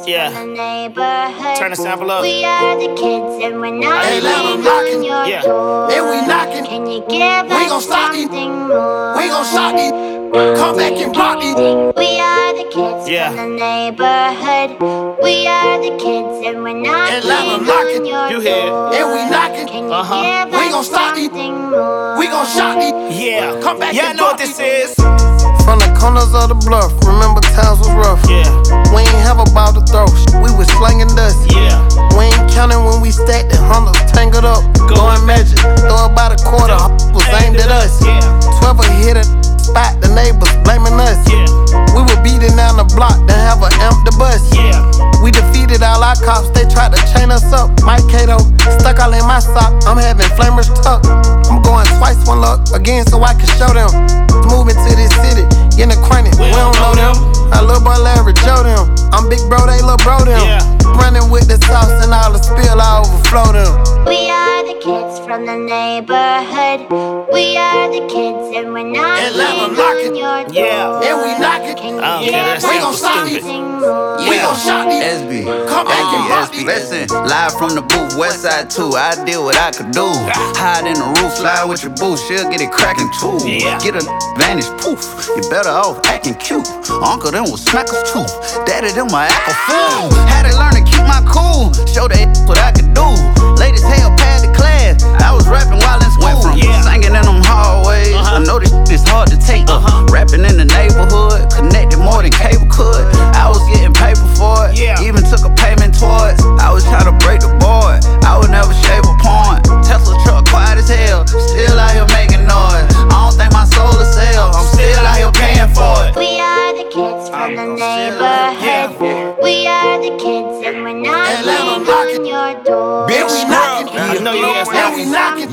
Yeah. from the neighborhood. Turn the sample up. We are the kids and we're not knocking. your Yeah. door. And we knocking. Can you give We gon' us stop these. something more? We gon' shot these. Come back and rock these. We are the kids Yeah. from the neighborhood. We are the kids and we're not knocking. your You hear? door. And we knocking. Can you Uh-huh. give We gon' us stop these. something more? We gon' shot these. Yeah. Come back Y'all and know rock what this these. is. From the corners of the bluff, remember times was rough. Yeah. We ain't have a ball to throw, we was slinging dust. Yeah. We ain't counting when we stacked the hunters tangled up. Going magic, throw about a quarter, was aimed at us. Yeah. 12 hit a spot, the neighbors blaming us. Yeah. We were beating down the block, then have a amp the bus. Yeah. We defeated all our cops, they tried to chain us up. Mike Cato, stuck all in my sock, I'm having flamers tucked. I'm going twice, one luck, again so I can show them. Moving to this city, getting acquainted, we don't know them. Our little boy Larry Joe them, I'm big bro, they little bro them. Yeah. Running with the sauce and all the spill, I overflow them. We are the kids from the neighborhood. We are the kids and we're not knocking. your door. Yeah. And we knocking. Can you I don't give care, that us We gon' sounds stop these. stupid. something more? We gon' shot these. SB, Come back and rock these. Listen, live from the booth, west side too. I did what I could do. Hide in the roof, slide with your boo, she'll get it cracking too. Yeah. Get a vanish poof. You better off acting cute. Uncle them was smackers too. Daddy them my apple fool. Had to learn to keep my cool. Show they what I could do. Ladies hell past the class. I was rapping while in school. Went from singing in them hallways. I know this shit is hard to take. Rapping in the neighborhood, connected more than cable could. I was getting paper for it. Yeah. Even took a payment towards. I was trying to break the board. I would never shave a point. Tesla truck quiet as hell. Still out here making noise. I don't think my soul is sell. I'm still out here paying for it. We are the kids from the neighborhood. We are the kids and we're not leaving your door. And we knocking. I know you guys And we knocking.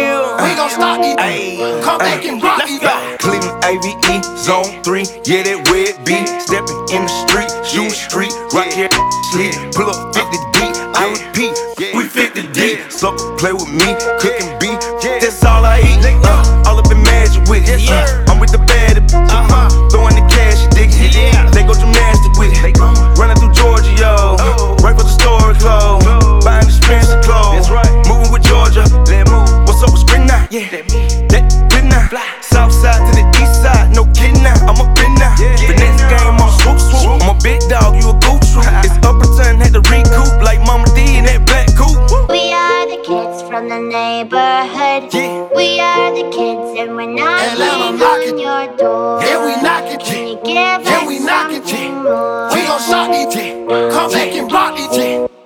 We gon' stop these. Come back and rock these. Cleveland AVE, Zone 3, yeah, that red B. Stepping in the street, shoot street, right here, sleep. Pull up 50 deep, I repeat, we 50 deep. Sucker play with me, cooking beef, that's all I eat. All up in magic with it. I'm with the bad throwing the cash, you dig it. They go gymnastic with it. Running through Georgia, yo. Right for the store clothes, buying expensive clothes. Moving with Georgia, let's move. What's up with Spring now? That been now. South side to the east side, no kidding now. I'm up in now. The next game on swoop swoop. I'm a big dog, you a goose troop. It's Upperton, had to recoup like Mama D in that black coupe. We are the kids from the neighborhood. We are the kids and we're not leaving your door. And we knocking. Can you give And we us knocking. something more? We gon' shot these. Come back and rock these.